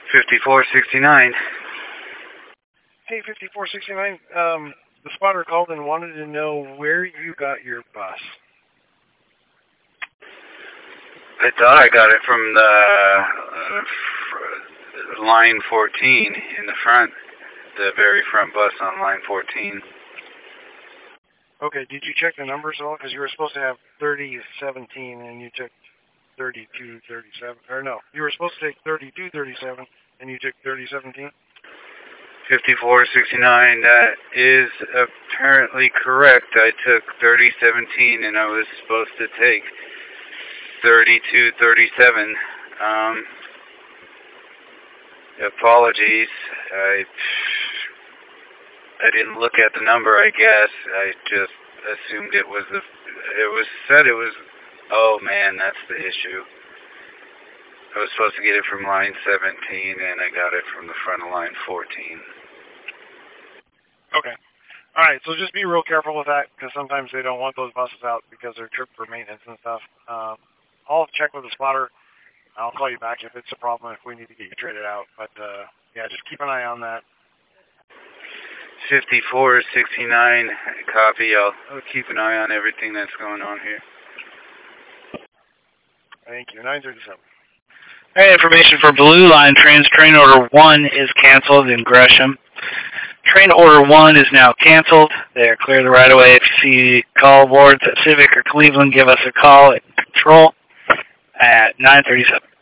5469. Hey, 5469, the spotter called and wanted to know where you got your bus. I thought I got it from the line 14 in the front, the very front bus on line 14. Okay, did you check the numbers at all? Because you were supposed to have 3017 and you took 3237. Or no, you were supposed to take 3237 and you took 3017. 5469, that is apparently correct. I took 3017 and I was supposed to take 3237. Apologies. I didn't look at the number, I guess. I just assumed it was oh man, that's the issue. I was supposed to get it from line 17 and I got it from the front of line 14. Okay. Alright, so just be real careful with that, because sometimes they don't want those buses out because they're tripped for maintenance and stuff. I'll check with the spotter. I'll call you back if it's a problem, if we need to get you traded out. But, yeah, just keep an eye on that. 5469, copy. I'll keep an eye on everything that's going on here. Thank you. 937. Hey, information for Blue Line trains. Train order 1 is canceled in Gresham. Train order 1 is now canceled. They are clear the right of way. If you see call boards at Civic or Cleveland, give us a call at control at 937.